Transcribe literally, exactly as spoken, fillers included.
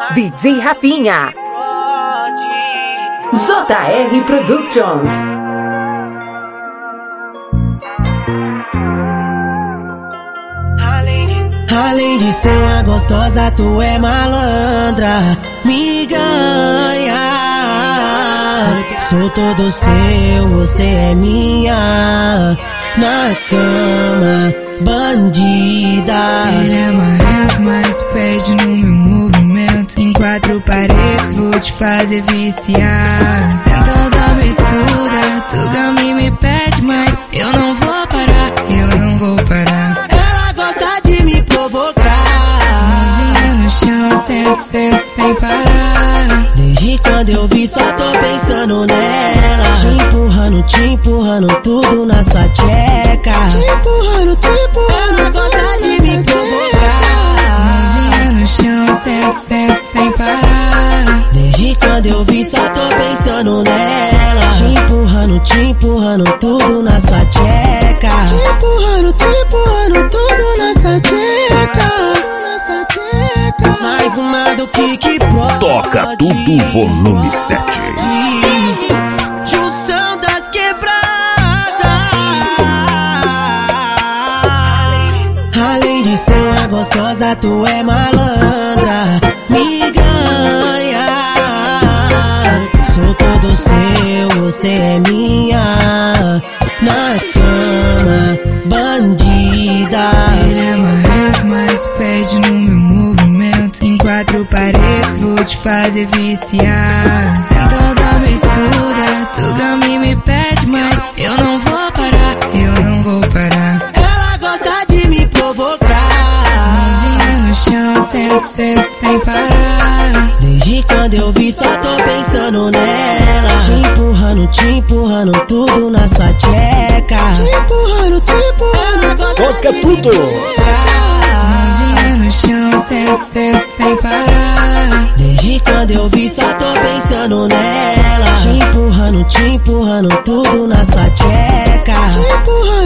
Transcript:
D J Rafinha, J R Productions. Além de ser uma gostosa, tu é malandra, me ganha. Sou todo seu, você é minha. Na cama, bandida. Ele é marrento, mas pede no meu movimento. Em quatro paredes vou te fazer viciar. Sentando absurda, tu gama e me pede, mas eu não vou parar, eu não vou parar. Ela gosta de me provocar. Mãozinha no chão, sento, sento sem parar. Desde quando eu vi, só tô pensando nela. Te empurrando, te empurrando, tudo na sua tcheca. Te empurrando, te empurrando, ela gosta de me provocar. Mãozinha no chão, sento, sento sem parar. Desde quando eu vi, só tô pensando nela. Te empurrando, te empurrando, tudo na sua tcheca. Te empurrando, te empurrando, tudo na sua tcheca. Mais uma do que que prova. Toca tudo, volume sete. Junção das quebradas. Além de ser uma gostosa, tu é malandra, me ganha. Sou todo seu, você é minha. Na cama, bandida. Ele é marrento, mas pede no meu movimento. Em quatro paredes vou te fazer viciar. Sentando absurda, tu gama e me pede, mas eu não vou parar, eu não vou parar. Ela gosta de me provocar. Mãozinha no chão, sento, sento sem parar. Desde quando eu vi, só tô pensando nela. Te empurrando, te empurrando, tudo na sua tcheca. Te empurrando, te empurrando, ela gosta Toca de tudo. me provocar. Mãozinha no chão, sento, sento sem parar. Desde quando eu vi, só tô pensando nela. Te empurrando, te empurrando, tudo na sua tcheca. Te empurrando.